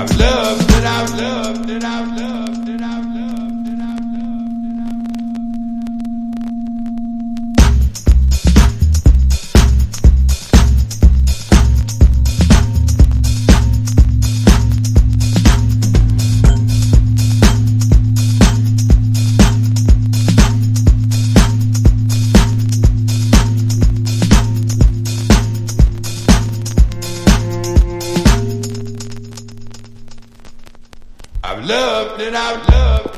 I've loved and I've loved and I've loved and I've loved and I've loved and I've loved and I've loved.